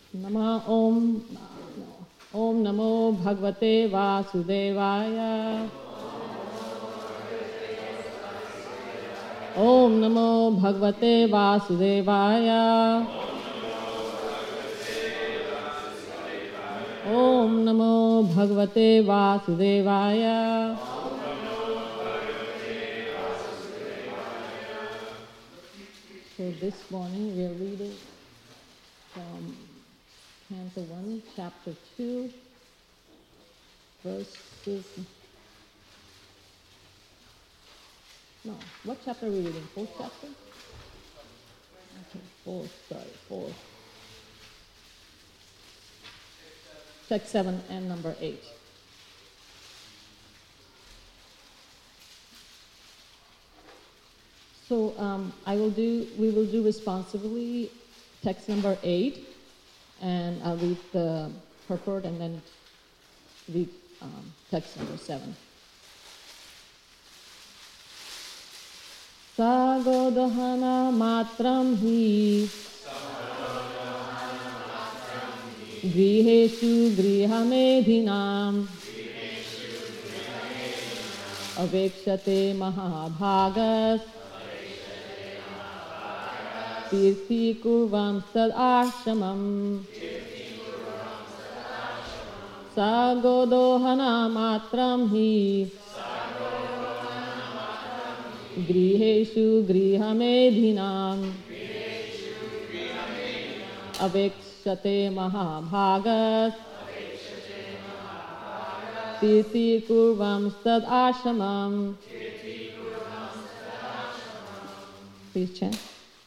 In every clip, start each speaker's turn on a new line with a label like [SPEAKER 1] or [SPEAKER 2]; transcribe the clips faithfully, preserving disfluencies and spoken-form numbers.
[SPEAKER 1] Nama Om, no. Om Namo Bhagavate Vasudevaya. Om Namo Bhagavate Vasudevaya. Om Namo Bhagavate Vasudevaya. So this morning we are reading from Canto one, Chapter two, verses... No, what chapter are we reading? Fourth chapter? Okay, fourth, sorry, fourth. Text seven and number eight. So um, I will do, we will do responsibly text number eight, and I'll read the purport and then read um, text number seven. Sagodahana matram hi griheshu grihamedhinam avekshate mahabhagas tirthi kurvam sad ashramam. Sagodohana matram hi griheshu grihamedhinam avekshate mahabhagas tirthi kurvam sad ashramam. Please chant.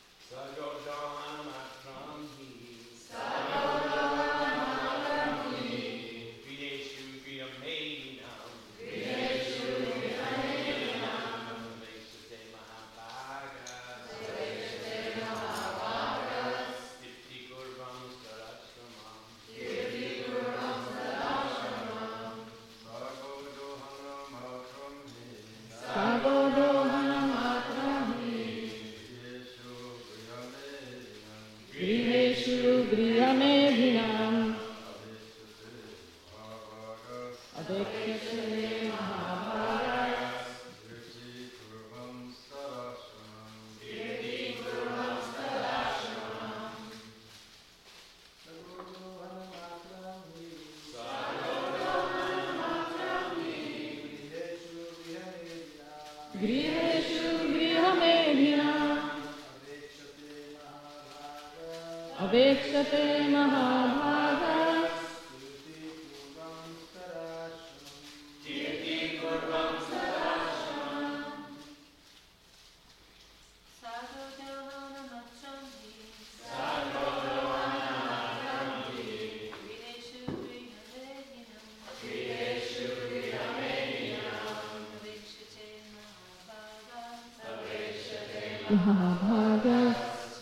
[SPEAKER 1] Avekshate mahabhagas tirthi kurvam sadashramam. Sagodahana matram hi griheshu grihamedhinam avekshate mahabhagas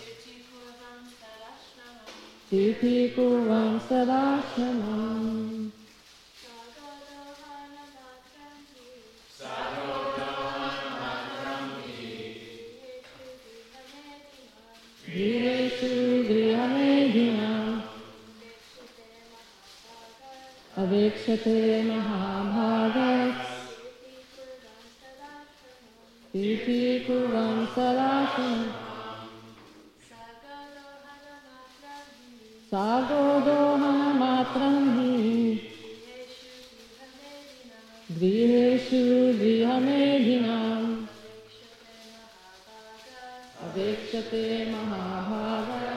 [SPEAKER 1] tirthi kurvam sadashramam. Griheshu grihamedhinam avekshate mahabhagas tirthi kurvam sadashramam. Sagodohana matram hi griheshu grihamedhinam avekshate mahabhagas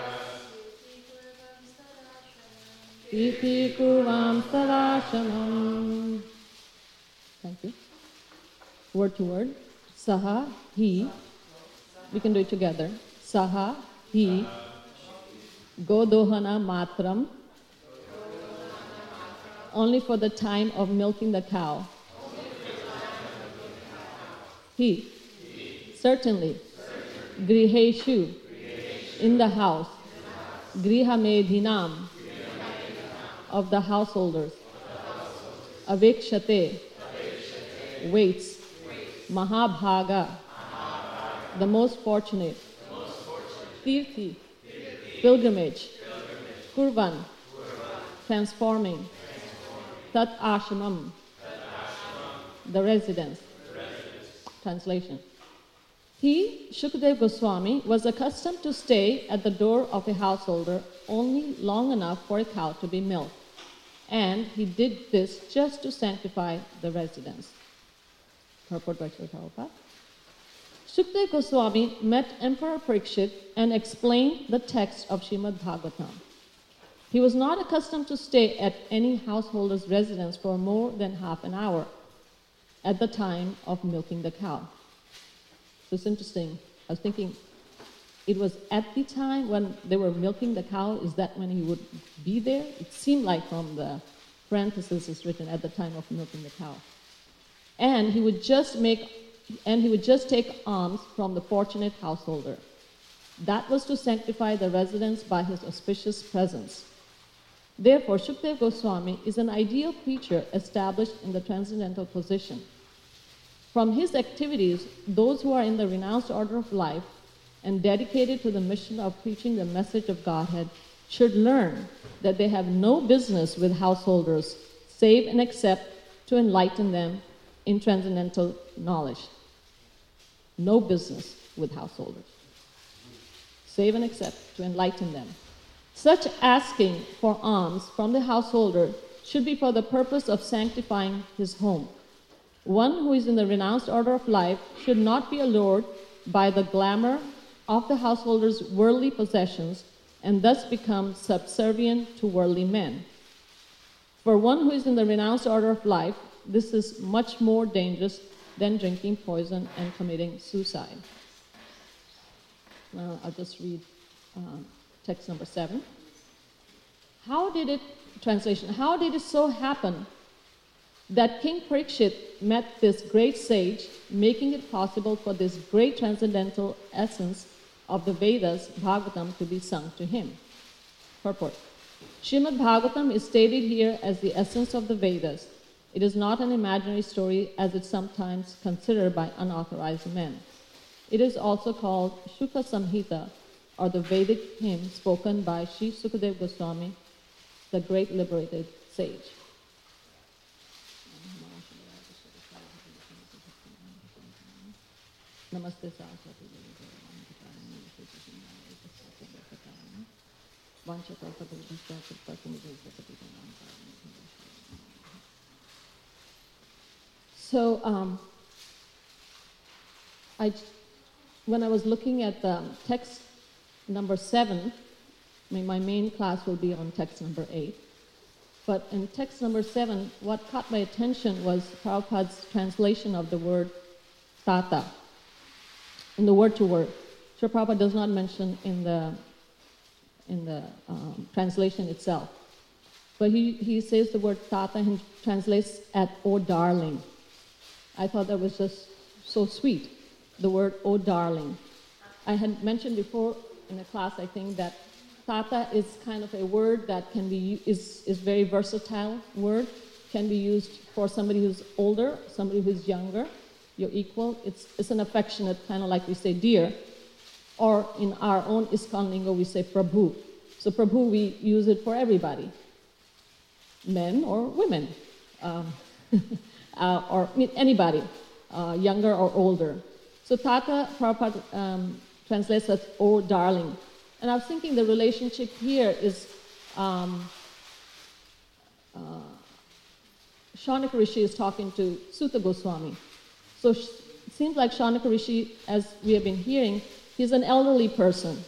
[SPEAKER 1] tirthi kurvam sadashramam. Thank you. Word to word. Saha, he. We can do it together. Saha, he. Godohana matram, only for the time of milking the cow. He, certainly. Griheshu, in the house. Grihamedhinam, of the householders. Avekshate, waits. Mahabhaga, the most fortunate. Tirthi, pilgrimage. Kurvan, transforming. Tat ashramam, the residence. Translation. He, Shukadev Goswami, was accustomed to stay at the door of a householder only long enough for a cow to be milked, and he did this just to sanctify the residence. Purport by Srila Prabhupada. Shukadev Goswami met Emperor Parikshit and explained the text of Srimad Bhagavatam. He was not accustomed to stay at any householder's residence for more than half an hour at the time of milking the cow. So it's interesting. I was thinking, it was at the time when they were milking the cow, is that when he would be there? It seemed like from the parenthesis it's written at the time of milking the cow. And he would just make, and he would just take alms from the fortunate householder. That was to sanctify the residence by his auspicious presence. Therefore, Shukadev Goswami is an ideal preacher established in the transcendental position. From his activities, those who are in the renounced order of life and dedicated to the mission of preaching the message of Godhead should learn that they have no business with householders save and except to enlighten them in transcendental knowledge. No business with householders, save and except to enlighten them. Such asking for alms from the householder should be for the purpose of sanctifying his home. One who is in the renounced order of life should not be allured by the glamour of the householder's worldly possessions and thus become subservient to worldly men. For one who is in the renounced order of life, this is much more dangerous than drinking poison and committing suicide. Now I'll just read uh, text number seven. How did it, translation, how did it so happen that King Parikshit met this great sage, making it possible for this great transcendental essence of the Vedas, Bhagavatam, to be sung to him? Purport. Srimad Bhagavatam is stated here as the essence of the Vedas. It is not an imaginary story as it's sometimes considered by unauthorized men. It is also called Shuka Samhita, or the Vedic hymn spoken by Sri Sukadev Goswami, the great liberated sage. Namaste Saraswati. So, um, I, when I was looking at the text number seven, I mean, my main class will be on text number eight, but in text number seven, what caught my attention was Prabhupada's translation of the word tata, in the word to word. Srila Prabhupada does not mention in the in the um, translation itself, but he, he says the word tata and translates at "oh darling." I thought that was just so sweet, the word "oh darling." I had mentioned before in a class, I think, that tata is kind of a word that can be is is very versatile word, can be used for somebody who's older, somebody who's younger, your equal. It's it's an affectionate, kind of like we say dear, or in our own ISKCON lingo we say Prabhu. So Prabhu, we use it for everybody, men or women, um, uh, or I mean, anybody, uh, younger or older. So tata, Prabhupada um, translates as "oh darling." And I was thinking the relationship here is um, uh, Shaunaka Rishi is talking to Suta Goswami. So it seems like Shaunaka Rishi, as we have been hearing, he's an elderly person.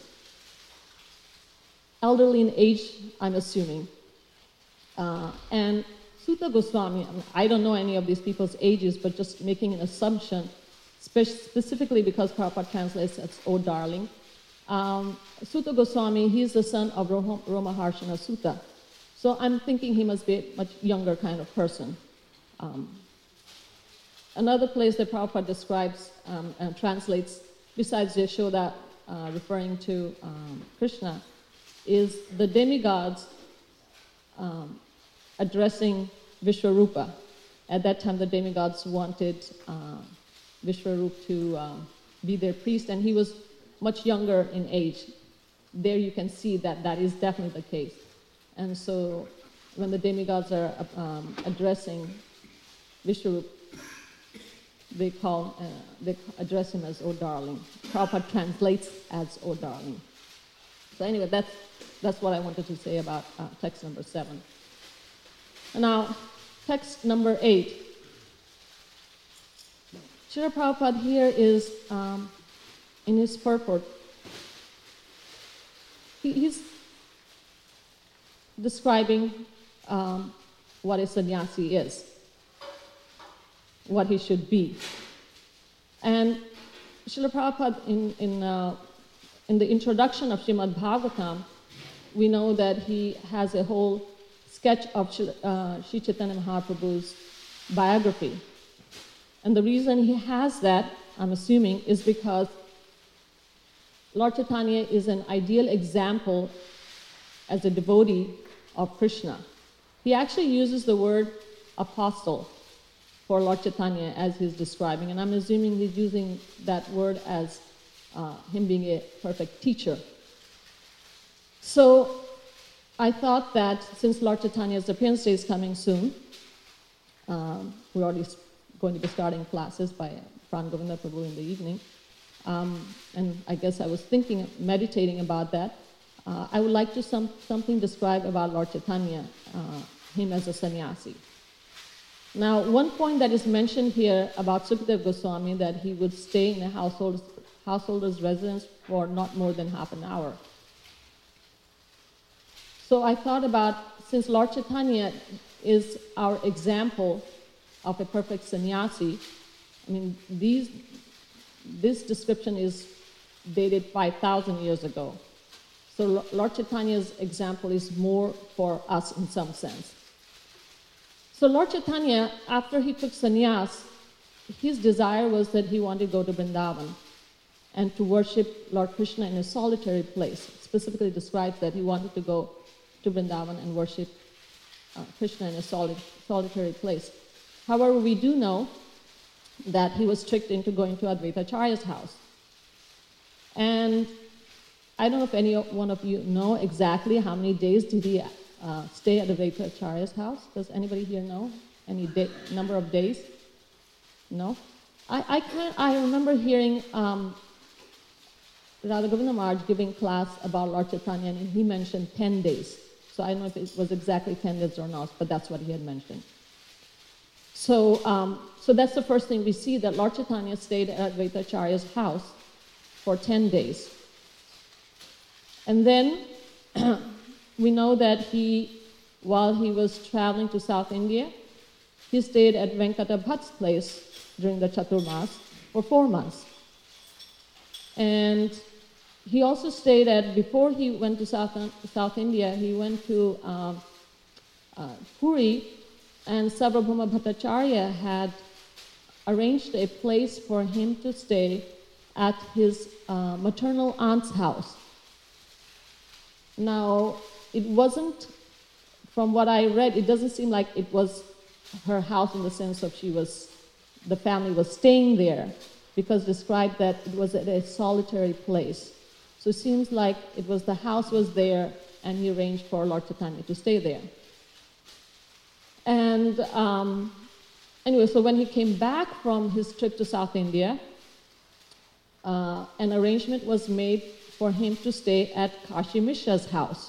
[SPEAKER 1] Elderly in age, I'm assuming. Uh, and Suta Goswami, I mean, I don't know any of these people's ages, but just making an assumption, spe- specifically because Prabhupada translates as "oh darling." Um, Suta Goswami, he's the son of Roma, Ramaharshana Suta. So I'm thinking he must be a much younger kind of person. Um, another place that Prabhupada describes um, and translates, besides Yashoda uh, referring to um, Krishna, is the demigods um, addressing Vishwarupa. At that time, the demigods wanted uh, Vishwarupa to um, be their priest, and he was much younger in age. There you can see that that is definitely the case. And so when the demigods are um, addressing Vishnu, they call, uh, they address him as "O darling." Prabhupada translates as "O darling." So anyway, that's, that's what I wanted to say about uh, text number seven. Now, text number eight. Srila Prabhupada here is, um, in his purport, he, he's describing um, what a sannyasi is, what he should be. And Srila Prabhupada, in, in, uh, in the introduction of Srimad Bhagavatam, we know that he has a whole sketch of Sri, uh, Sri Chaitanya Mahaprabhu's biography. And the reason he has that, I'm assuming, is because Lord Chaitanya is an ideal example as a devotee of Krishna. He actually uses the word apostle for Lord Chaitanya as he's describing, and I'm assuming he's using that word as uh, him being a perfect teacher. So I thought that since Lord Chaitanya's appearance day is coming soon, um, we're already going to be starting classes by Pran Govinda Prabhu in the evening, um, and I guess I was thinking, meditating about that. Uh, I would like to some, something describe about Lord Chaitanya, uh, him as a sannyasi. Now, one point that is mentioned here about Sukadeva Goswami, that he would stay in a household, householder's residence for not more than half an hour. So I thought about, since Lord Chaitanya is our example of a perfect sannyasi, I mean, these, this description is dated five thousand years ago. So Lord Chaitanya's example is more for us in some sense. So Lord Chaitanya, after he took sannyas, his desire was that he wanted to go to Vrindavan and to worship Lord Krishna in a solitary place. It specifically describes that he wanted to go to Vrindavan and worship uh, Krishna in a soli- solitary place. However, we do know that he was tricked into going to Advaita Acharya's house. And I don't know if any one of you know exactly how many days did he uh, stay at Advaita Acharya's house. Does anybody here know any day, number of days? No? I, I, can, I remember hearing um, Radha Govinda Maharaj giving class about Lord Chaitanya, and he mentioned ten days. So I don't know if it was exactly ten days or not, but that's what he had mentioned. So, um, so that's the first thing we see, that Lord Chaitanya stayed at Advaita Acharya's house for ten days. And then we know that he, while he was traveling to South India, he stayed at Venkata Bhatt's place during the Chaturmas for four months. And he also stayed at, before he went to South, South India, he went to um, uh, Puri, and Sarvabhauma Bhattacharya had arranged a place for him to stay at his uh, maternal aunt's house. Now, it wasn't, from what I read, it doesn't seem like it was her house in the sense of she was, the family was staying there, because described that it was at a solitary place. So it seems like it was, the house was there, and he arranged for Lord Chaitanya to stay there. And um, anyway, so when he came back from his trip to South India, uh, an arrangement was made for him to stay at Kashi Mishra's house.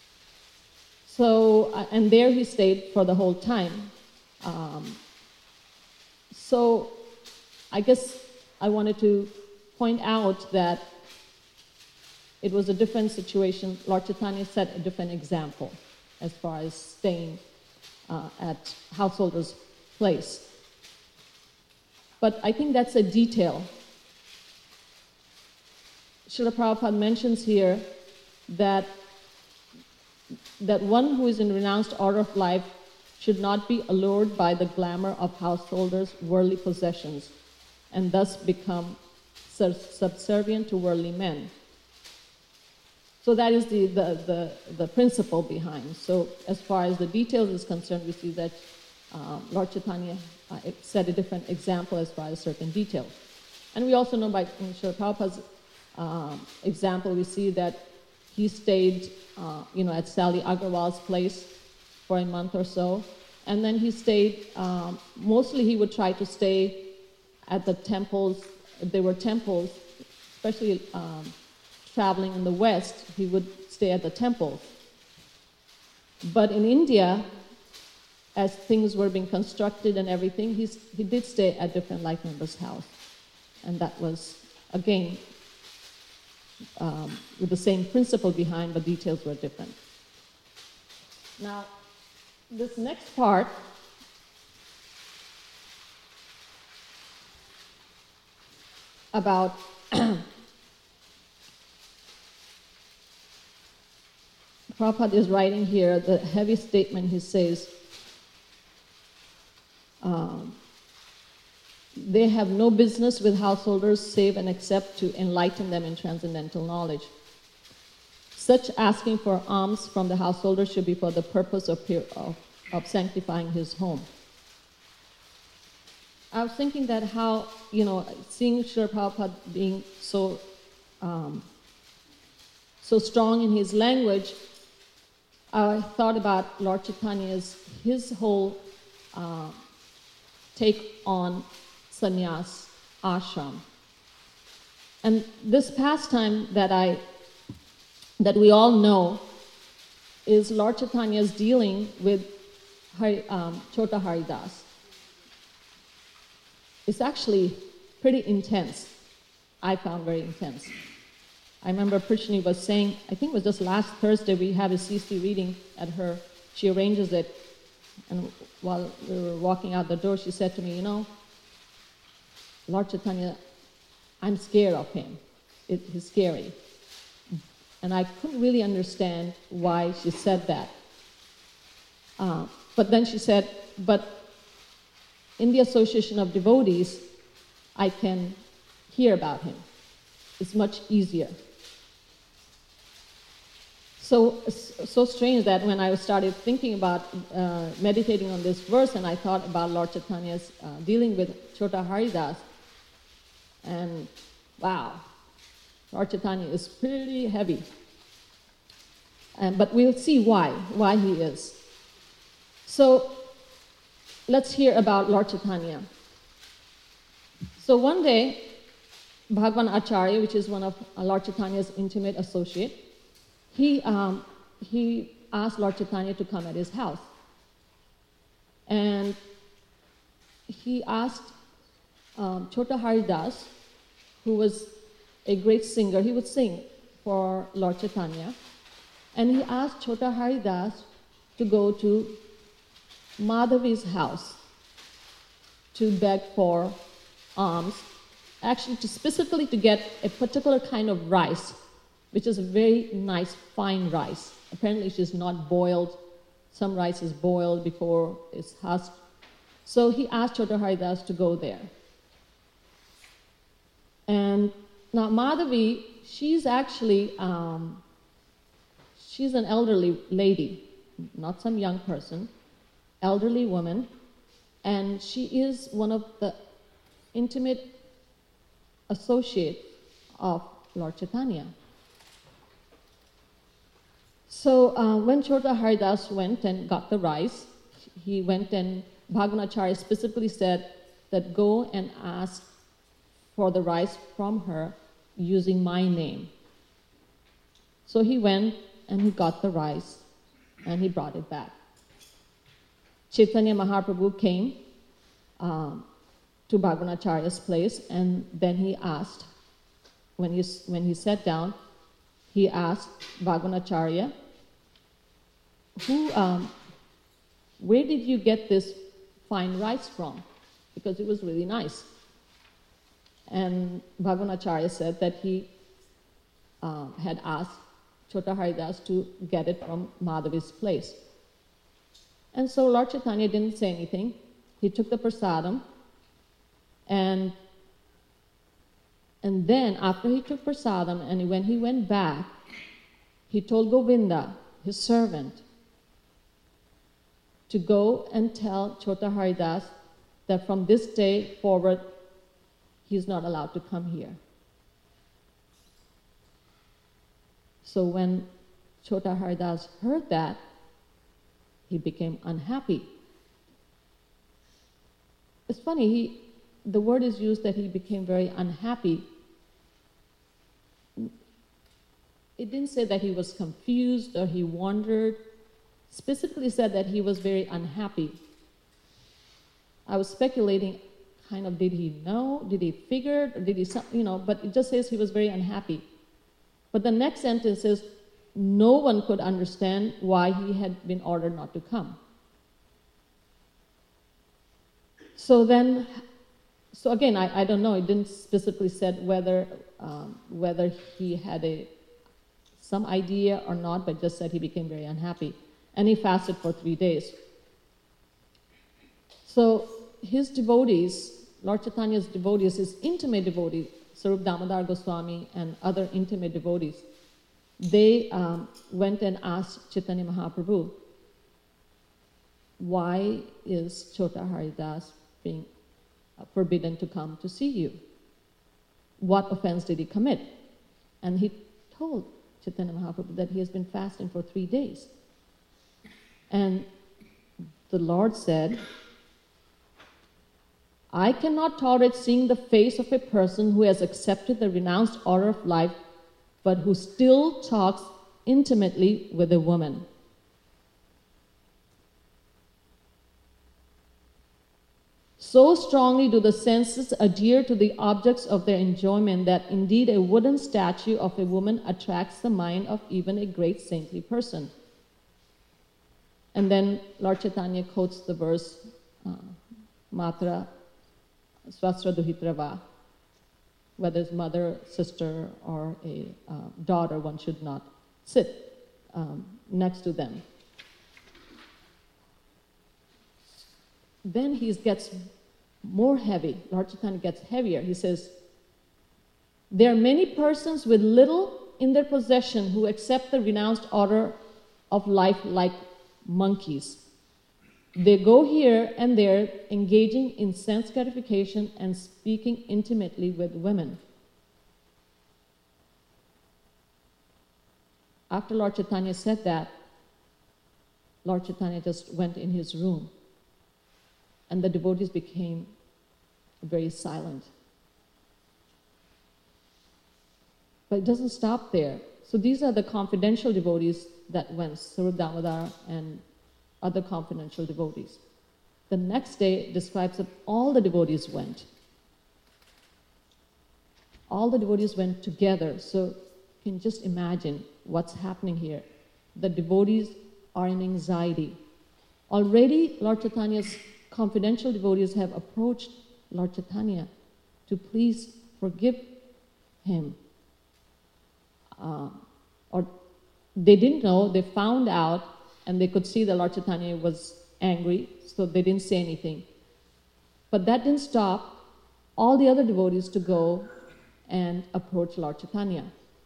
[SPEAKER 1] So, uh, and there he stayed for the whole time. Um, so, I guess I wanted to point out that it was a different situation. Lord Chaitanya set a different example as far as staying uh, at householder's place. But I think that's a detail. Srila Prabhupada mentions here that, that one who is in renounced order of life should not be allured by the glamour of householders' worldly possessions, and thus become subservient to worldly men. So that is the, the, the, the principle behind. So as far as the details is concerned, we see that uh, Lord Chaitanya uh, set a different example as far as certain details. And we also know by Srila Prabhupada's Um, example, we see that he stayed, uh, you know, at Sally Agarwal's place for a month or so. And then he stayed, um, mostly he would try to stay at the temples. If there were temples, especially um, traveling in the West, he would stay at the temples. But in India, as things were being constructed and everything, he's, he did stay at different life members' house. And that was, again, um, with the same principle behind, but details were different. Now, this next part about Prabhupada is writing here the heavy statement. He says, um, they have no business with householders save and except to enlighten them in transcendental knowledge. Such asking for alms from the householder should be for the purpose of, of, of sanctifying his home. I was thinking that how, you know, seeing Srila Prabhupada being so, um, so strong in his language, I thought about Lord Chaitanya's, his whole uh, take on sannyas ashram. And this pastime that I that we all know is Lord Chaitanya's dealing with Hari, um, Chota Haridas. It's actually pretty intense. I found very intense. I remember Prishni was saying, I think it was just last Thursday, we have a C C reading at her. She arranges it. And while we were walking out the door, she said to me, you know, Lord Chaitanya, I'm scared of him. It, he's scary. And I couldn't really understand why she said that. Uh, but then she said, but in the association of devotees, I can hear about him. It's much easier. So, so strange that when I started thinking about uh, meditating on this verse, and I thought about Lord Chaitanya's uh, dealing with Chota Haridas, and wow, Lord Chaitanya is pretty heavy. Um, but we'll see why, why he is. So let's hear about Lord Chaitanya. So one day, Bhagwan Acharya, which is one of Lord Chaitanya's intimate associate, he, um, he asked Lord Chaitanya to come at his house. And he asked um, Chota Haridas, who was a great singer, he would sing for Lord Chaitanya, and he asked Chota Haridas to go to Madhavi's house to beg for alms, actually to specifically to get a particular kind of rice, which is a very nice, fine rice. Apparently it is not boiled. Some rice is boiled before it's husked. So he asked Chota Haridas to go there. And now Madhavi, she's actually, um, she's an elderly lady, not some young person, elderly woman, and she is one of the intimate associates of Lord Chaitanya. So uh, when Chota Haridas went and got the rice, he went and Bhagwan Acharya specifically said that go and ask for the rice from her using my name. So he went and he got the rice and he brought it back. Chaitanya Mahaprabhu came um, to Bhagwan Acharya's place, and then he asked, when he, when he sat down, he asked Bhagwan Acharya, Who, um, where did you get this fine rice from? Because it was really nice. And Bhagwan Acharya said that he uh, had asked Chota Haridas to get it from Madhavi's place. And so Lord Chaitanya didn't say anything. He took the prasadam, and, and then after he took prasadam, and when he went back, he told Govinda, his servant, to go and tell Chota Haridas that from this day forward, he's not allowed to come here. So when Chota Haridas heard that, he became unhappy. It's funny, he, the word is used that he became very unhappy. It didn't say that he was confused or he wondered. Specifically said that he was very unhappy. I was speculating, kind of, did he know? Did he figure? Or did he, you know, but it just says he was very unhappy. But the next sentence says, no one could understand why he had been ordered not to come. So then, so again, I, I don't know, it didn't specifically said whether, um, whether he had a, some idea or not, but just said he became very unhappy. And he fasted for three days. So his devotees, Lord Chaitanya's devotees, his intimate devotees, Sarup Damodar Goswami and other intimate devotees, they um, went and asked Chaitanya Mahaprabhu, why is Chota Haridas being forbidden to come to see you? What offense did he commit? And he told Chaitanya Mahaprabhu that he has been fasting for three days. And the Lord said, I cannot tolerate seeing the face of a person who has accepted the renounced order of life, but who still talks intimately with a woman. So strongly do the senses adhere to the objects of their enjoyment that indeed a wooden statue of a woman attracts the mind of even a great saintly person. And then Lord Chaitanya quotes the verse, uh, Matra Swastra Duhitrava, whether it's mother, sister, or a uh, daughter, one should not sit um, next to them. Then he gets more heavy. Lord Chaitanya gets heavier. He says, there are many persons with little in their possession who accept the renounced order of life like monkeys. They go here and there, engaging in sense gratification and speaking intimately with women. After Lord Chaitanya said that, Lord Chaitanya just went in his room, and the devotees became very silent. But it doesn't stop there. So these are the confidential devotees that went, Sarup Damodar and other confidential devotees. The next day describes that all the devotees went. All the devotees went together. So you can just imagine what's happening here. The devotees are in anxiety. Already Lord Chaitanya's confidential devotees have approached Lord Chaitanya to please forgive him. Uh, or they didn't know, they found out, and they could see that Lord Chaitanya was angry, so they didn't say anything. But that didn't stop all the other devotees to go and approach Lord Chaitanya.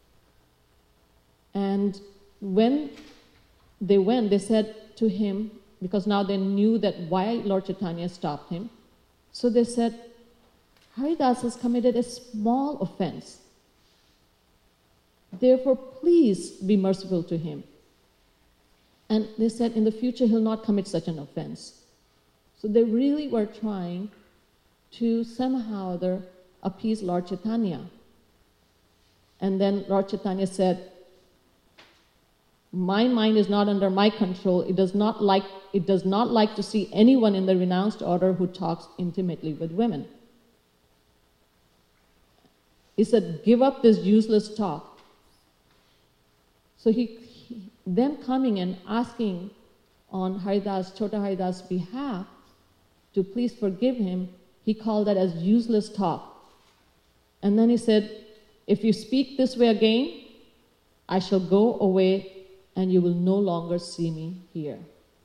[SPEAKER 1] And when they went, they said to him, because now they knew that why Lord Chaitanya stopped him, so they said, Haridas has committed a small offense. Therefore, please be merciful to him. And they said, in the future, he'll not commit such an offense. So they really were trying to somehow or other appease Lord Chaitanya. And then Lord Chaitanya said, my mind is not under my control. It does not like, it does not like to see anyone in the renounced order who talks intimately with women. He said, give up this useless talk. So he, he them coming and asking on Haridas, Chota Haridas' behalf to please forgive him, he called that as useless talk. And then he said, if you speak this way again, I shall go away and you will no longer see me here.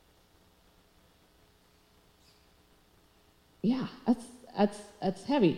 [SPEAKER 1] Yeah, that's, that's, that's heavy.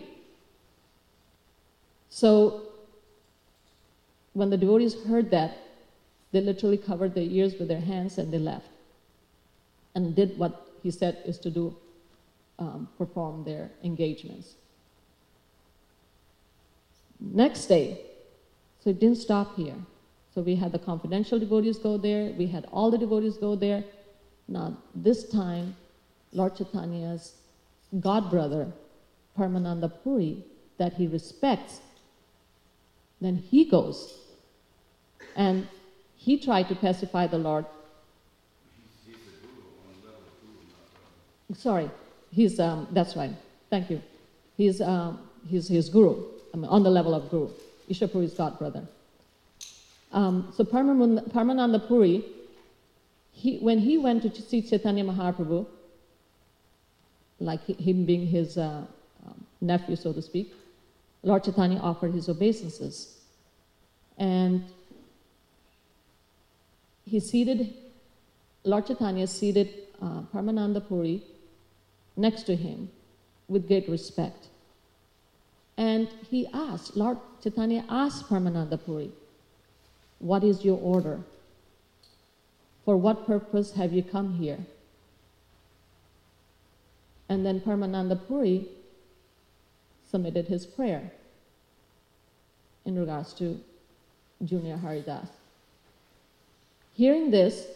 [SPEAKER 1] So when the devotees heard that, they literally covered their ears with their hands and they left and did what he said is to do, um, perform their engagements. Next day, so it didn't stop here. So we had the confidential devotees go there, we had all the devotees go there. Now, this time, Lord Chaitanya's godbrother, Paramananda Puri, that he respects, then he goes. And he tried to pacify the Lord.
[SPEAKER 2] He's, he's the guru on the level of guru, not the...
[SPEAKER 1] Sorry, he's, um, that's right, thank you. He's, um, he's his guru, I mean, on the level of guru. Ishwapuri's godbrother. Um, so Paramananda, Paramananda Puri, he, when he went to see Chaitanya Mahaprabhu, like him being his uh, um, nephew, so to speak, Lord Chaitanya offered his obeisances. And he seated, Lord Chaitanya seated uh, Paramananda Puri next to him with great respect. And he asked, Lord Chaitanya asked Paramananda Puri, what is your order? For what purpose have you come here? And then Paramananda Puri submitted his prayer in regards to Junior Haridas. Hearing this,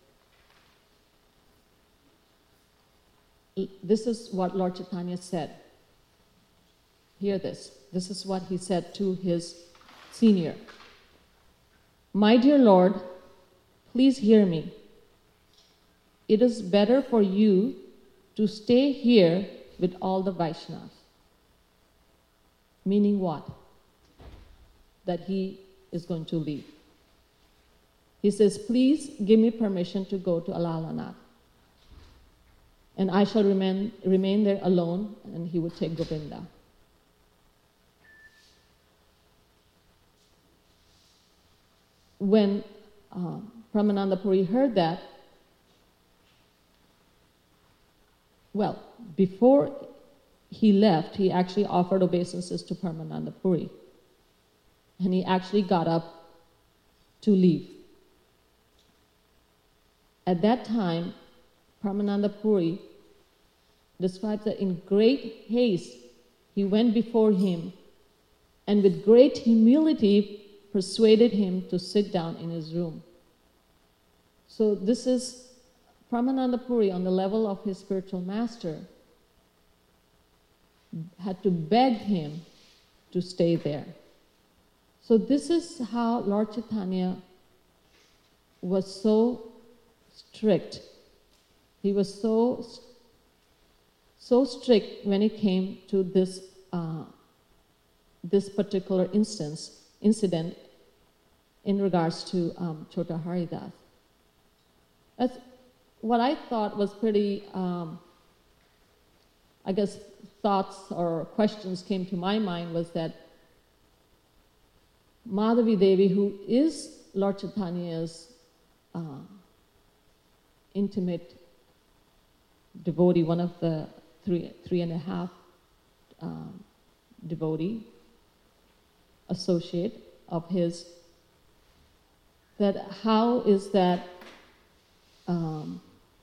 [SPEAKER 1] this is what Lord Chaitanya said. Hear this. This is what he said to his senior. My dear Lord, please hear me. It is better for you to stay here with all the Vaishnavas. Meaning what? That he is going to leave. He says, please give me permission to go to Alalanath. And I shall remain, remain there alone, and he would take Govinda. When uh, Paramananda Puri heard that, well, before he left, he actually offered obeisances to Paramananda Puri. And he actually got up to leave. At that time, Paramananda Puri describes that in great haste, he went before him and with great humility persuaded him to sit down in his room. So this is Paramananda Puri on the level of his spiritual master had to beg him to stay there. So this is how Lord Chaitanya was so strict. He was so so strict when it came to this uh, this particular instance incident in regards to um, Chota Haridas. That's what I thought was pretty. Um, I guess thoughts or questions came to my mind was that Madhavi Devi, who is Lord Chaitanya's uh, intimate devotee, one of the three, three and a half um, devotee, associate of his, that how is that um,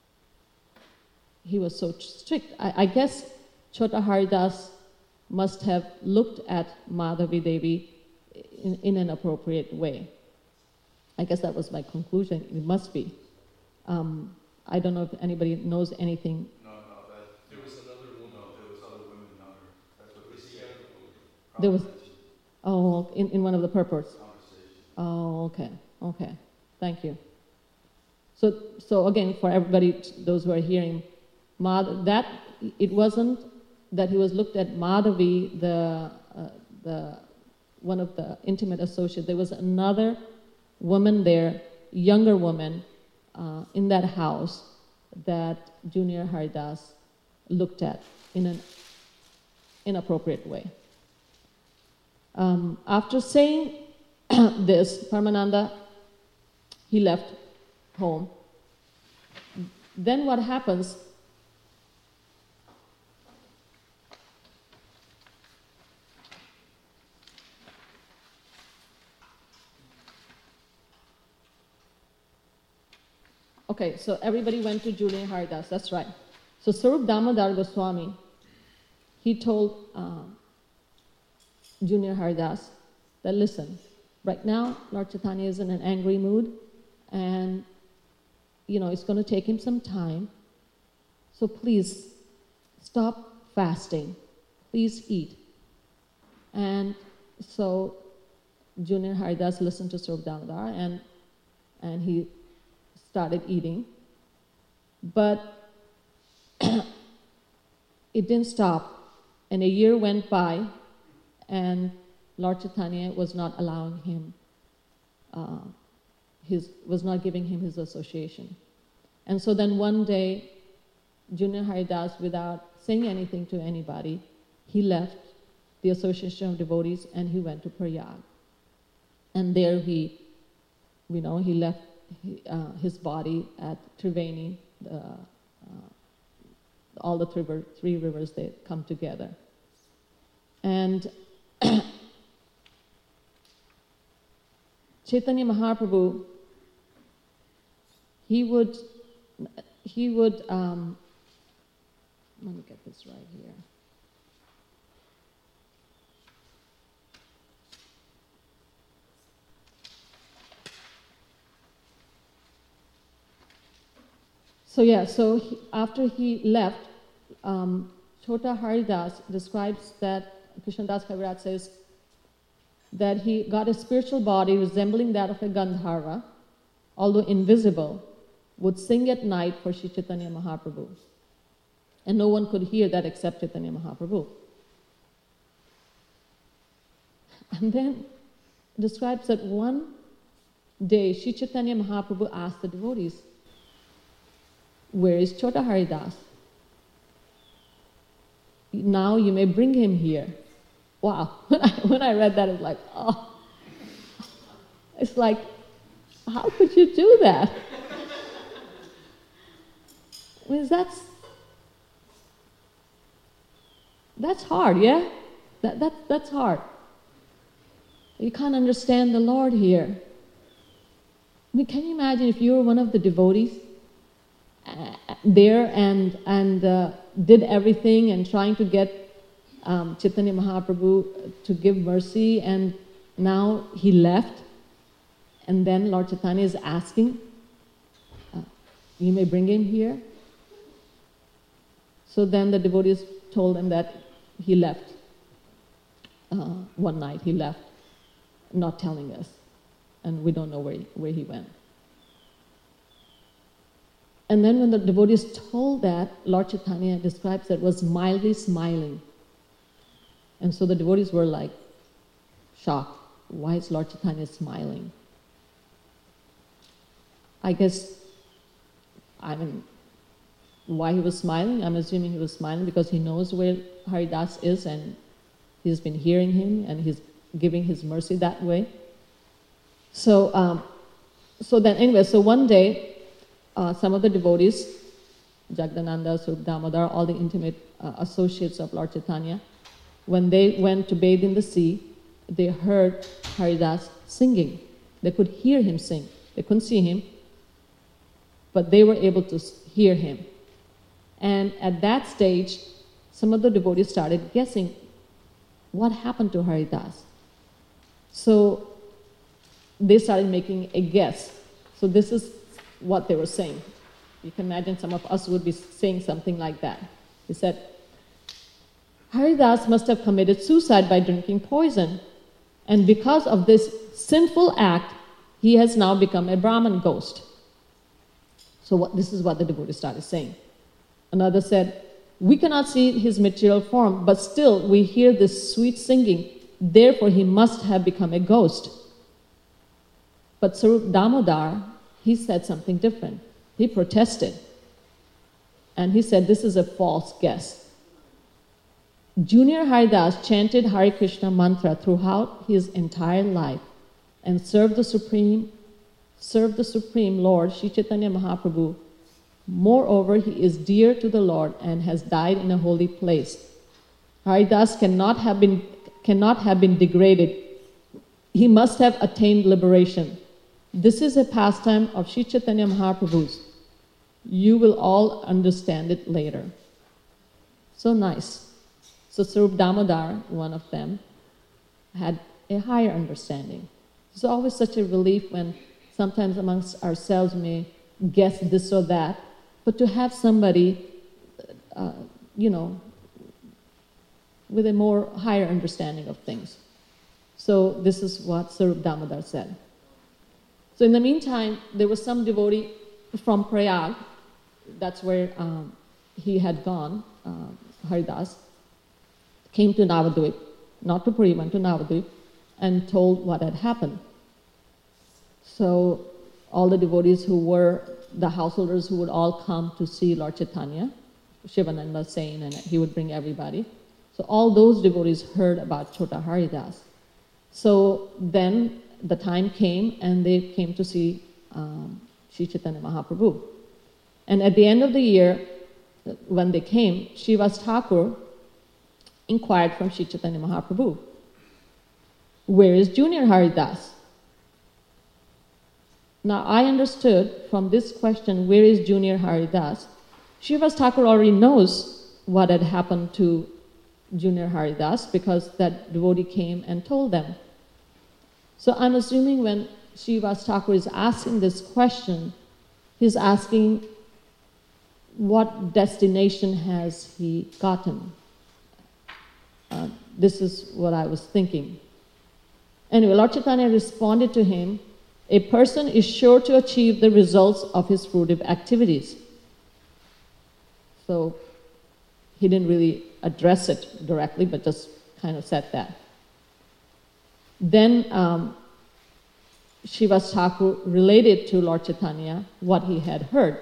[SPEAKER 1] he was so strict. I, I guess Chota Haridas must have looked at Madhavi Devi in, in an appropriate way. I guess that was my conclusion. It must be. Um, I don't know if anybody knows anything.
[SPEAKER 2] No, no, that, there was another woman. No, there was other women, not her. That's what we see.
[SPEAKER 1] There was, oh, in, in one of the purports.
[SPEAKER 2] Conversation.
[SPEAKER 1] Oh, okay, okay. Thank you. So, so again, for everybody, those who are hearing, Madh, that it wasn't that he was looked at Madhavi, the uh, the one of the intimate associates. There was another woman there, younger woman, uh, in that house that Junior Haridas looked at in an inappropriate way. Um, after saying this, Paramananda, he left home. Then what happens? Okay, so everybody went to Junior Haridas, that's right. So Swarup Damodar Goswami, he told uh, Junior Haridas that, listen, right now, Lord Chaitanya is in an angry mood, and, you know, it's going to take him some time. So please, stop fasting. Please eat. And so Junior Haridas listened to Swarup Damodar, and, and he started eating. But it didn't stop. And a year went by, and Lord Chaitanya was not allowing him, uh, his, was not giving him his association. And so then one day, Junior Haridas, without saying anything to anybody, he left the Association of Devotees and he went to Prayag. And there he, you know, he left uh, his body at Triveni. The, uh, all the three, three rivers, they come together. And Chaitanya Mahaprabhu, he would, he would, um, let me get this right here. So yeah, so he, after he left, um, Chota Haridas describes that, Krishnadas Kaviraj says, that he got a spiritual body resembling that of a Gandharva, although invisible, would sing at night for Sri Chaitanya Mahaprabhu. And no one could hear that except Chaitanya Mahaprabhu. And then describes that one day Sri Chaitanya Mahaprabhu asked the devotees, where is Chota Haridas? Now you may bring him here. Wow, when I, when I read that, it's like, oh, it's like, how could you do that? I mean, that's, that's hard, yeah? That, that, that's hard. You can't understand the Lord here. I mean, can you imagine if you were one of the devotees uh, there and, and uh, did everything and trying to get um, Chaitanya Mahaprabhu to give mercy, and now he left, and then Lord Chaitanya is asking, uh, you may bring him here? So then the devotees told him that he left. Uh, one night he left, not telling us, and we don't know where he, where he went. And then when the devotees told that, Lord Chaitanya describes that was mildly smiling. And so the devotees were like shocked. Why is Lord Chaitanya smiling? I guess, I mean, why he was smiling? I'm assuming he was smiling because he knows where Haridas is and he's been hearing him and he's giving his mercy that way. So, um, so then anyway, so one day, uh, some of the devotees, Jagdananda, Swarup Damodar, all the intimate uh, associates of Lord Chaitanya, when they went to bathe in the sea, they heard Haridas singing. They could hear him sing. They couldn't see him, but they were able to hear him. And at that stage, some of the devotees started guessing what happened to Haridas. So they started making a guess. So this is what they were saying. You can imagine some of us would be saying something like that. He said, Haridas must have committed suicide by drinking poison, and because of this sinful act, he has now become a Brahman ghost. So what, this is what the devotees started saying. Another said, we cannot see his material form, but still we hear this sweet singing, therefore he must have become a ghost. But Swarup Damodar, he said something different. He protested. And he said, this is a false guess. Junior Haridas chanted Hare Krishna mantra throughout his entire life and served the Supreme, served the Supreme Lord, Sri Chaitanya Mahaprabhu. Moreover, he is dear to the Lord and has died in a holy place. Haridas cannot have been, cannot have been degraded. He must have attained liberation. This is a pastime of Sri Chaitanya Mahaprabhu's. You will all understand it later. So nice. So Swarup Damodar, one of them, had a higher understanding. It's always such a relief when sometimes amongst ourselves we may guess this or that, but to have somebody, uh, you know, with a more higher understanding of things. So this is what Sarup Damodar said. So in the meantime, there was some devotee from Prayag, that's where um, he had gone, uh, Haridas, came to Navadvip, not to Puri, went to Navadvip, and told what had happened. So all the devotees who were the householders who would all come to see Lord Chaitanya, Shivananda saying, and he would bring everybody. So all those devotees heard about Chota Haridas. So then the time came and they came to see um, Sri Chaitanya Mahaprabhu. And at the end of the year, when they came, Srivas Thakur inquired from Sri Chaitanya Mahaprabhu, where is Junior Haridas? Now I understood from this question, where is Junior Haridas? Srivas Thakur already knows what had happened to Junior Haridas because that devotee came and told them. So I'm assuming when Srivas Thakur is asking this question, he's asking what destination has he gotten? Uh, this is what I was thinking. Anyway, Lord Chaitanya responded to him, a person is sure to achieve the results of his fruitive activities. So he didn't really address it directly, but just kind of said that. Then um, Srivas Thakur related to Lord Chaitanya what he had heard.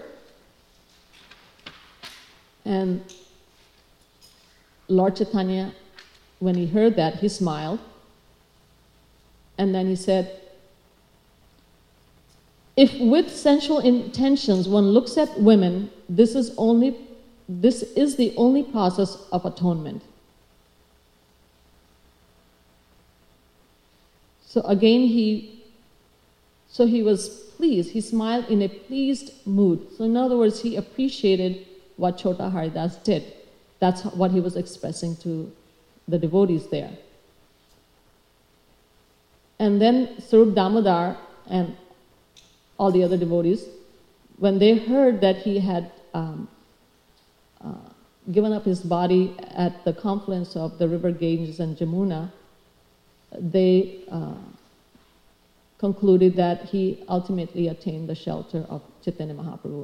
[SPEAKER 1] And Lord Chaitanya, when he heard that, he smiled. And then he said, if with sensual intentions one looks at women, this is only, this is the only process of atonement. So again, he, so he was pleased. He smiled in a pleased mood. So in other words, he appreciated what Chota Haridas did. That's what he was expressing to the devotees there. And then Sarup Damodar and all the other devotees, when they heard that he had um, uh, given up his body at the confluence of the river Ganges and Jamuna, they uh, concluded that he ultimately attained the shelter of Chaitanya Mahaprabhu.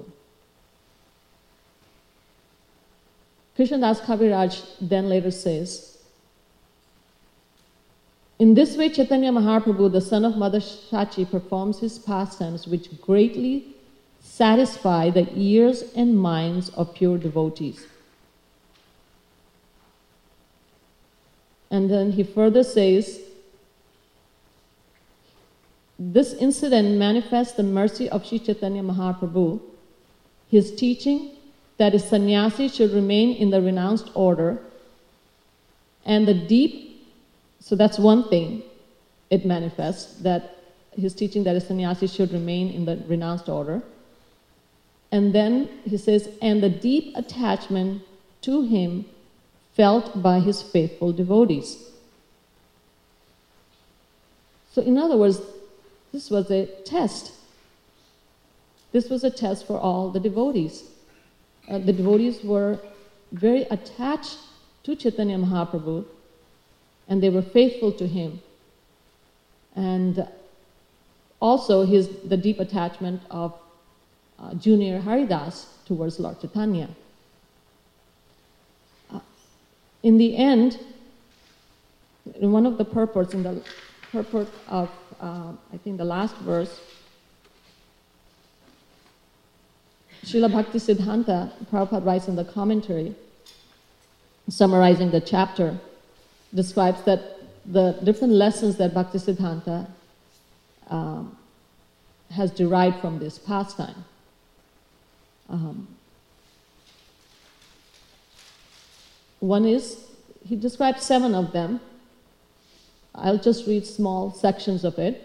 [SPEAKER 1] Krishnadas Kaviraj then later says, in this way Chaitanya Mahaprabhu, the son of Mother Shachi, performs his pastimes which greatly satisfy the ears and minds of pure devotees. And then he further says, this incident manifests the mercy of Sri Chaitanya Mahaprabhu, his teaching that a sannyasi should remain in the renounced order, and the deep, so that's one thing it manifests, that his teaching that a sannyasi should remain in the renounced order. And then he says, and the deep attachment to him felt by his faithful devotees. So in other words, this was a test. This was a test for all the devotees. Uh, the devotees were very attached to Chaitanya Mahaprabhu, and they were faithful to him. And also his the deep attachment of uh, Junior Haridas towards Lord Chaitanya. Uh, in the end, in one of the purports, in the purport of, uh, I think the last verse, Srila Bhakti Siddhanta, Prabhupada writes in the commentary, summarizing the chapter, describes that the different lessons that Bhakti Siddhanta um, has derived from this pastime. Um, one is, he describes seven of them. I'll just read small sections of it.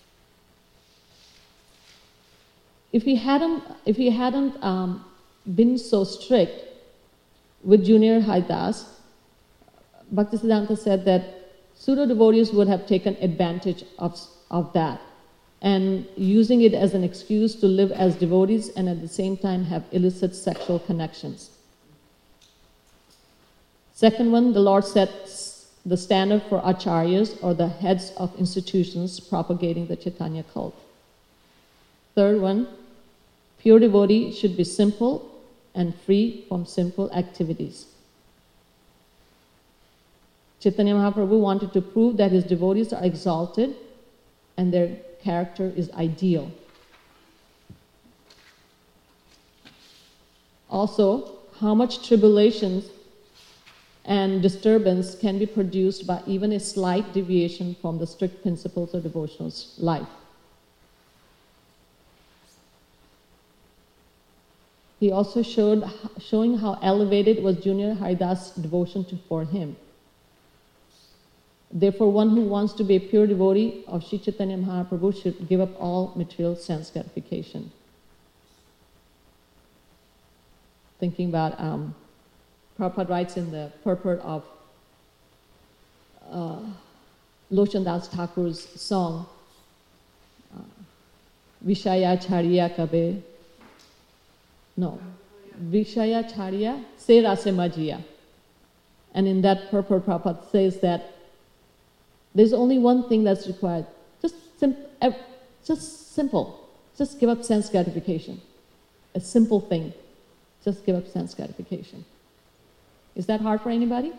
[SPEAKER 1] If he hadn't, if he hadn't um, been so strict with Junior Haridas, Bhaktisiddhanta said that pseudo devotees would have taken advantage of of that, and using it as an excuse to live as devotees and at the same time have illicit sexual connections. Second one, the Lord sets the standard for acharyas, or the heads of institutions propagating the Chaitanya cult. Third one, pure devotee should be simple and free from sinful activities. Chaitanya Mahaprabhu wanted to prove that his devotees are exalted and their character is ideal. Also, how much tribulations and disturbance can be produced by even a slight deviation from the strict principles of devotional life. He also showed, showing how elevated was Junior Haridas' devotion to, for him. Therefore, one who wants to be a pure devotee of Sri Chaitanya Mahaprabhu should give up all material sense gratification. Thinking about, um, Prabhupada writes in the purport of uh, Lochan Das Thakur's song, uh, Vishaya Charya Kabe, no, Vishaya Charya Se Rase Majiya. And in that purport, Prabhupada says that there's only one thing that's required. Just, sim- just simple. Just give up sense gratification. A simple thing. Just give up sense gratification. Is that hard for anybody?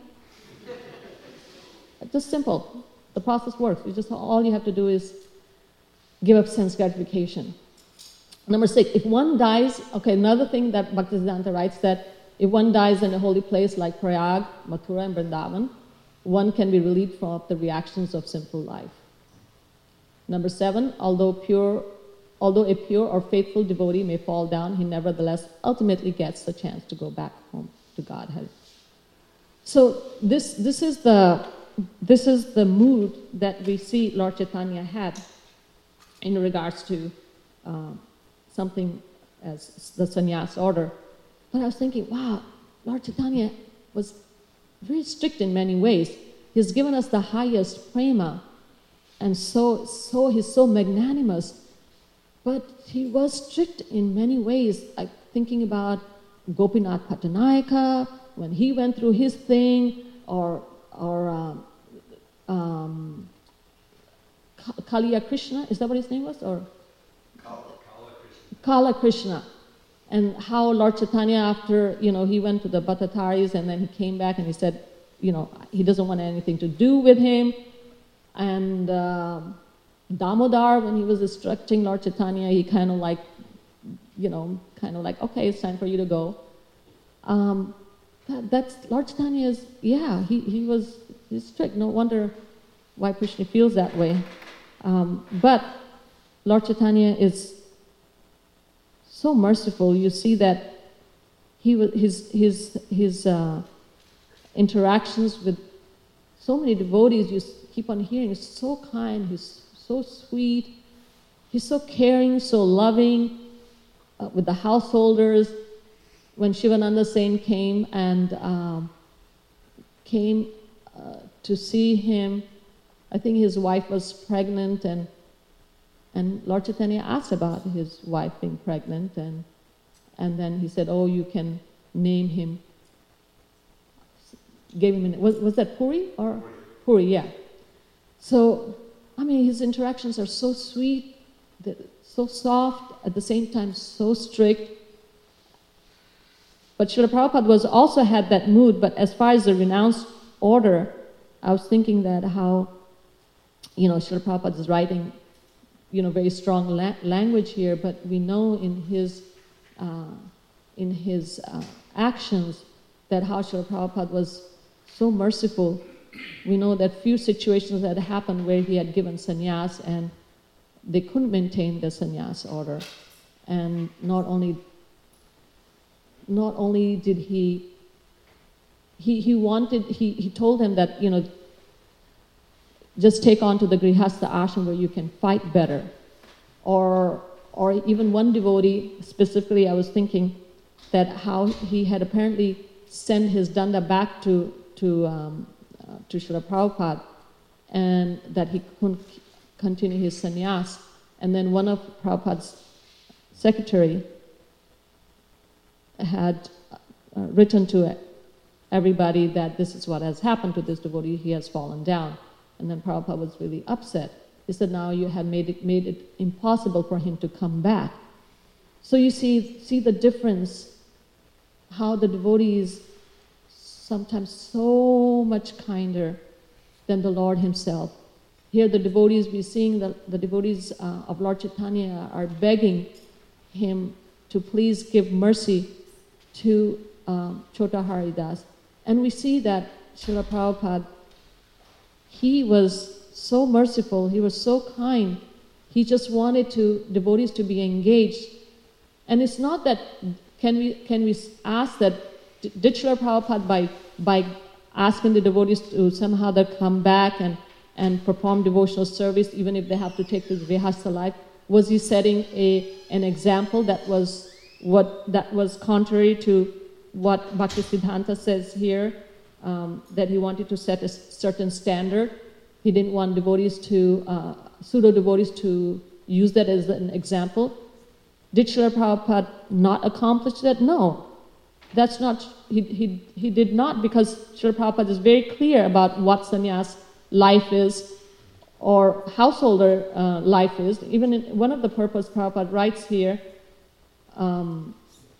[SPEAKER 1] Just simple. The process works. You just, all you have to do is give up sense gratification. Number six, if one dies, okay, another thing that Bhaktisiddhanta writes, that if one dies in a holy place like Prayag, Mathura, and Vrindavan, one can be relieved from the reactions of sinful life. Number seven, although pure, although a pure or faithful devotee may fall down, he nevertheless ultimately gets the chance to go back home to Godhead. So this this is the this is the mood that we see Lord Chaitanya had in regards to uh, something as the sannyas order. But I was thinking, wow, Lord Chaitanya was very strict in many ways. He's given us the highest prema, and so so he's so magnanimous. But he was strict in many ways. Like thinking about Gopinath Pattanayaka, when he went through his thing, or or um, um, Kaliya Krishna, is that what his name was? Or
[SPEAKER 2] Kala, Kala Krishna.
[SPEAKER 1] Kala Krishna. And how Lord Chaitanya, after, you know, he went to the Bhattataris and then he came back and he said, you know, he doesn't want anything to do with him. And uh, Damodar, when he was instructing Lord Chaitanya, he kind of like, you know, kind of like, okay, it's time for you to go. Um, that, that's, Lord Chaitanya is, yeah, he, he was he's strict. No wonder why Krishna feels that way. Um, but Lord Chaitanya is so merciful. You see that he was, his his his uh, interactions with so many devotees. You keep on hearing. He's so kind. He's so sweet. He's so caring, so loving uh, with the householders. When Shivananda Sen came and um, came uh, to see him, I think his wife was pregnant, and and Lord Chaitanya asked about his wife being pregnant, and and then he said, "Oh, you can name him." Gave him a name. Was was that Puri or Puri? Puri, yeah. So, I mean, his interactions are so sweet, so soft, at the same time so strict. But Srila Prabhupada was also had that mood. But as far as the renounced order, I was thinking that how, you know, Srila Prabhupada is writing, you know, very strong la- language here, but we know in his uh, in his uh, actions that how Srila Prabhupada was so merciful. We know that few situations had happened where he had given sannyas and they couldn't maintain the sannyas order. And not only not only did he he he wanted he, he told him that, you know, just take on to the Grihastha ashram where you can fight better. Or or even one devotee, specifically I was thinking that how he had apparently sent his danda back to to um, uh, to Srila Prabhupada, and that he couldn't continue his sannyas. And then one of Prabhupada's secretary had uh, written to everybody that this is what has happened to this devotee, he has fallen down. And then Prabhupada was really upset. He said, now you have made it, made it impossible for him to come back. So you see, see the difference, how the devotees sometimes so much kinder than the Lord himself. Here the devotees, we're seeing the, the devotees uh, of Lord Chaitanya are begging him to please give mercy to um, Chota Haridas. And we see that Srila Prabhupada, he was so merciful, he was so kind, he just wanted to devotees to be engaged. And it's not that, can we can we ask that, did Srila Prabhupada by, by asking the devotees to somehow that come back and, and perform devotional service, even if they have to take this Grihastha life, was he setting a, an example that was what that was contrary to what Bhaktisiddhanta says here, um, that he wanted to set a certain standard? He didn't want devotees to, uh, pseudo-devotees to use that as an example. Did Srila Prabhupada not accomplish that? No. That's not, he, he, he did not, because Srila Prabhupada is very clear about what sannyas life is, or householder uh, life is. Even in one of the purpose Prabhupada writes here, um,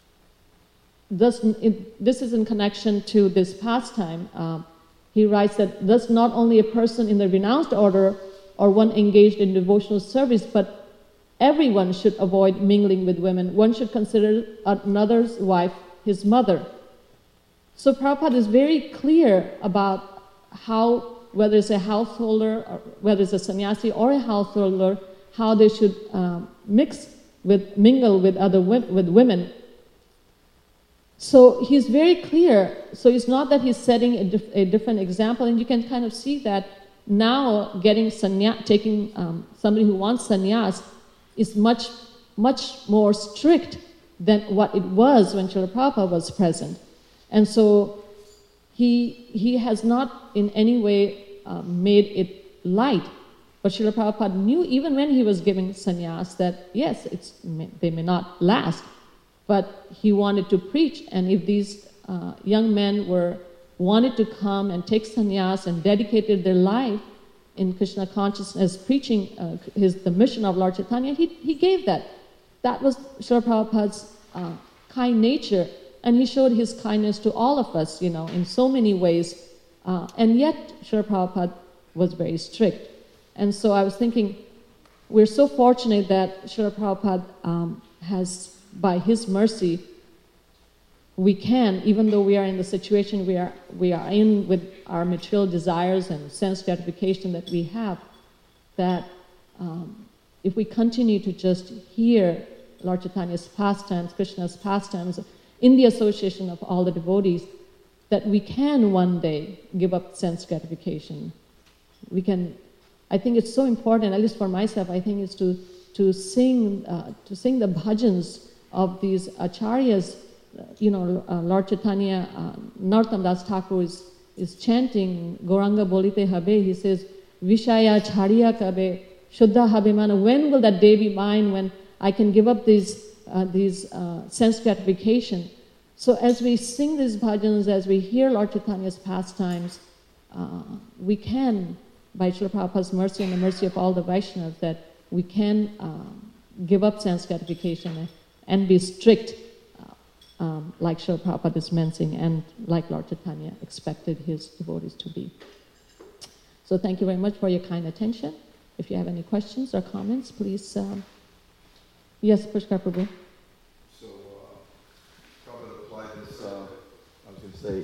[SPEAKER 1] this, it, this is in connection to this pastime. Uh, he writes that thus not only a person in the renounced order or one engaged in devotional service, but everyone should avoid mingling with women. One should consider another's wife his mother. So Prabhupada is very clear about how, whether it's a householder, or whether it's a sannyasi or a householder, how they should um, mix with, mingle with other with women. So he's very clear. So it's not that he's setting a, dif a different example, and you can kind of see that now getting sannyas, taking um, somebody who wants sannyas is much, much more strict than what it was when Srila Prabhupada was present. And so he, he has not in any way uh, made it light. But Srila Prabhupada knew even when he was giving sannyas that, yes, it's, they may not last, but he wanted to preach. And if these uh, young men were wanted to come and take sannyas and dedicated their life in Krishna consciousness, preaching uh, his, the mission of Lord Chaitanya, he, he gave that. That was Srila Prabhupada's uh, kind nature, and he showed his kindness to all of us, you know, in so many ways. Uh, and yet, Srila Prabhupada was very strict. And so I was thinking, we're so fortunate that Srila Prabhupada um, has, by his mercy, we can, even though we are in the situation we are, we are in with our material desires and sense gratification that we have, that um, if we continue to just hear Lord Chaitanya's pastimes, Krishna's pastimes, in the association of all the devotees, that we can one day give up sense gratification. We can, I think it's so important, at least for myself, I think it's to, to sing, uh, to sing the bhajans of these acharyas. You know, uh, Lord Chaitanya, uh, Narottam Das Thakur is, is chanting, Gauranga Bolite Habe, he says, Vishaya Chariya Kabe, Shuddha Habe Mana, when will that day be mine when I can give up these, uh, these uh, sense gratification? So as we sing these bhajans, as we hear Lord Chaitanya's pastimes, uh, we can, by Srila Prabhupada's mercy and the mercy of all the Vaishnavas, that we can um, give up sense gratification and, and be strict, Um, like Srila Prabhupada is mentioning, and like Lord Chaitanya expected his devotees to be. So thank you very much for your kind attention. If you have any questions or comments, please. Um, yes, Pushkar Prabhu.
[SPEAKER 3] So, uh, Prabhupada applied this, uh, I was going to say,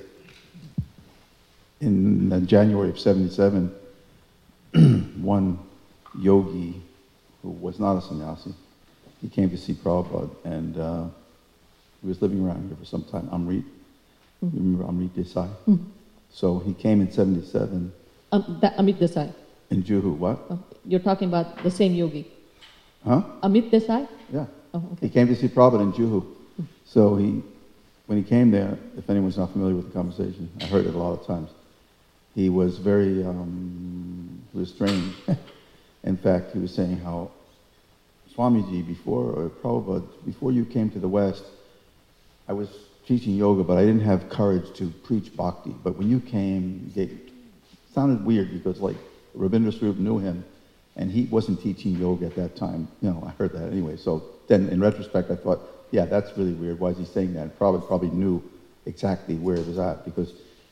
[SPEAKER 3] in uh, January of seventy-seven, one yogi who was not a sannyasi, he came to see Prabhupada, and uh, he was living around here for some time, Amrit. Mm-hmm. You remember Amrit Desai? Mm-hmm. So he came in seventy-seven.
[SPEAKER 1] Um, that Amit Desai.
[SPEAKER 3] In Juhu, what?
[SPEAKER 1] Oh, you're talking about the same yogi.
[SPEAKER 3] Huh?
[SPEAKER 1] Amit Desai?
[SPEAKER 3] Yeah.
[SPEAKER 1] Oh, okay.
[SPEAKER 3] He came to see Prabhupada in Juhu. Mm-hmm. So he, when he came there, if anyone's not familiar with the conversation, I heard it a lot of times, he was very, um, he was strange. In fact, he was saying how Swamiji, before, or Prabhupada, before you came to the West, I was teaching yoga, but I didn't have courage to preach bhakti. But when you came, it sounded weird because like Rabindra Swarup knew him, and he wasn't teaching yoga at that time. You know, I heard that anyway. So then in retrospect, I thought, yeah, that's really weird. Why is he saying that? And Prabhupada probably knew exactly where it was at, because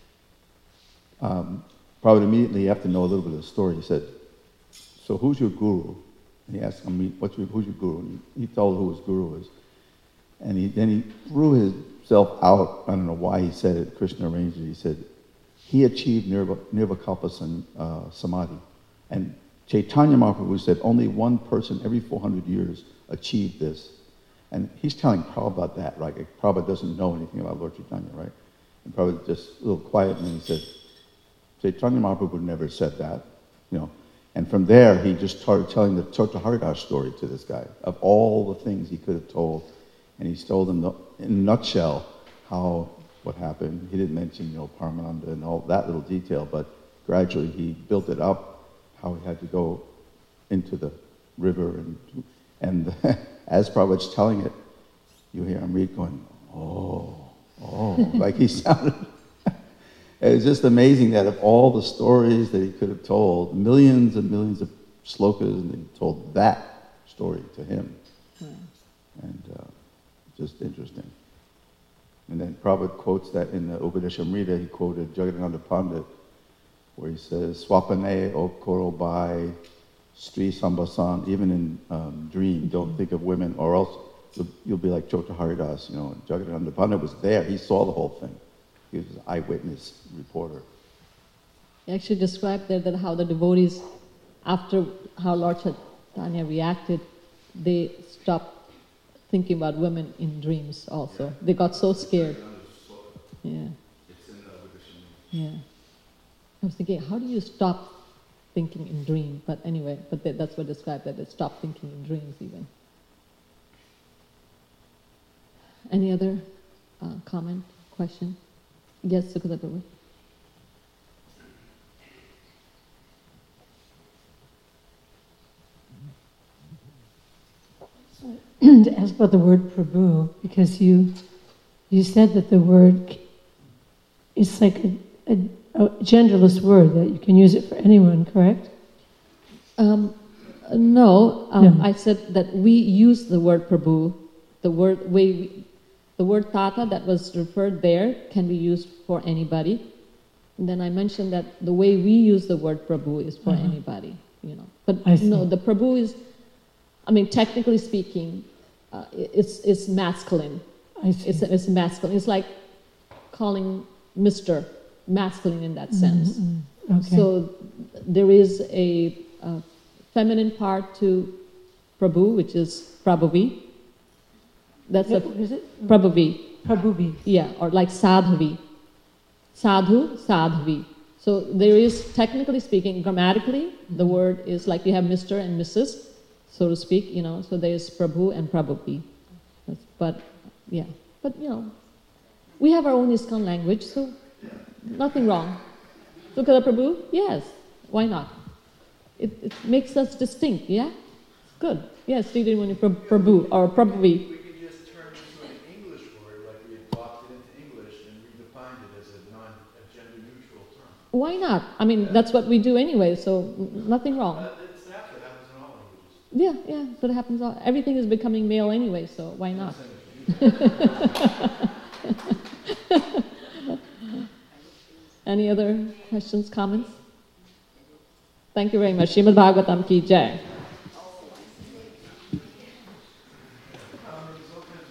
[SPEAKER 3] um, Prabhupada immediately, after know a little bit of the story, he said, so who's your guru? And he asked him, what's your, who's your guru? And he, he told who his guru was. And he, then he threw himself out. I don't know why he said it. Krishna arranged it. He said, he achieved nirva, nirvikalpa uh, samadhi. And Chaitanya Mahaprabhu said only one person every four hundred years achieved this. And he's telling Prabhupada that, right? Prabhupada doesn't know anything about Lord Chaitanya, right? And Prabhupada just a little quiet, and he said, Chaitanya Mahaprabhu never said that, you know. And from there, he just started telling the Chota Haridas story to this guy, of all the things he could have told. And he told him, the, in a nutshell, how, what happened. He didn't mention, you know, Paramananda and all that little detail, but gradually he built it up, how he had to go into the river. And, and as Prabhupada's telling it, you hear him read going, oh, oh, like he sounded. It's just amazing that of all the stories that he could have told, millions and millions of slokas, and he told that story to him. Yeah. And uh, just interesting. And then Prabhupada quotes that in the Upadeshamrita, he quoted Jagadananda Pandit, where he says, Swapane o korobai stri sambasan, even in um, dream, don't think of women, or else you'll, you'll be like Chota Haridas, you know. Jagadananda Pandit was there, he saw the whole thing. He was an eyewitness reporter.
[SPEAKER 1] He actually described there that how the devotees, after how Lord Chaitanya reacted, they stopped thinking about women in dreams also. Yeah. They got so scared. Yeah. Yeah. I was thinking, how do you stop thinking in dreams? But anyway, but they, that's what described that they stopped thinking in dreams even. Any other uh, comment, question? Yes, Sukadeva Prabhu.
[SPEAKER 4] To ask about the word Prabhu, because you you said that the word is like a, a, a genderless word, that you can use it for anyone, correct?
[SPEAKER 1] Um, no, um,
[SPEAKER 4] no,
[SPEAKER 1] I said that we use the word Prabhu, the word way we, the word Tata that was referred there can be used for anybody. And then I mentioned that the way we use the word Prabhu is for uh-huh. anybody, you know. But no, the Prabhu is, I mean, technically speaking, uh, it's it's masculine.
[SPEAKER 4] I see.
[SPEAKER 1] It's it's masculine. It's like calling Mister masculine in that sense.
[SPEAKER 4] Mm-hmm. Okay.
[SPEAKER 1] So there is a, a feminine part to Prabhu, which is Prabhavi. That's
[SPEAKER 4] what,
[SPEAKER 1] a
[SPEAKER 4] what is it?
[SPEAKER 1] Prabhavi.
[SPEAKER 4] Prabhuvi.
[SPEAKER 1] Yeah, or like Sadhavi. Sadhu, Sadhavi. So there is, technically speaking, grammatically, the word is like you have Mister and Missus, so to speak, you know, so there is Prabhu and Prabhavi. That's, but, yeah, but, you know, we have our own ISKCON language, so nothing wrong. Look at the Prabhu, yes, why not? It, it makes us distinct, yeah? Good. Yes, Sri Muni Prabhu, or Prabhavi. Why not? I mean, that's what we do anyway, so nothing wrong.
[SPEAKER 2] Uh, it's natural, it happens in all languages.
[SPEAKER 1] Yeah, yeah, but it happens all, everything is becoming male anyway, so why not? Any other questions, comments? Thank you very much. Srimad Bhagavatam ki jai.